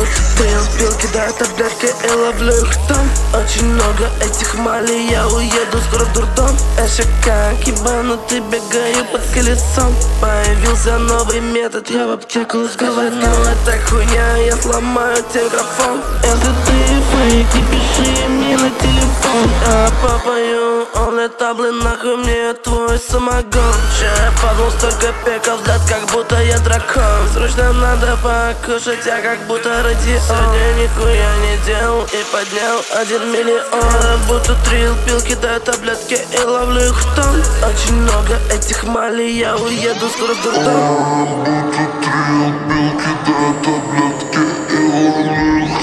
будто принял пил, кидаю таблетки и ловлю их там. Очень много этих малей, я уеду скоро в дурдом. Я же как ебанутый бегаю под колесом. Появился новый метод, я в аптеку сгораю. Ну это хуйня, я сломаю тебе микрофон. Если ты фейк, не пиши мне на телефон. Я попою, он летаблы, нахуй мне твой самогон. Че я подумал, столько пеков, взгляд, как будто я дракон. Срочно надо покушать, я как будто радион. Сегодня нихуя не делал и поднял 1 миллион. Будто трил, пил, кидаю таблетки и ловлю их в тон. Очень много этих малей, я уеду скоро в дурдом. Будто трил, пил, кидаю таблетки и ловлю их